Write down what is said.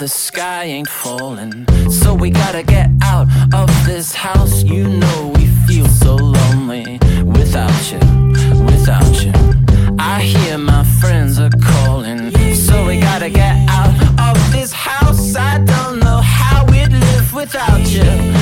the sky ain't falling. So we gotta get out of this house. You know we feel so lonely without you, without you. I hear my friends are calling. So we gotta get out of this house. I don't know how we'd live without you.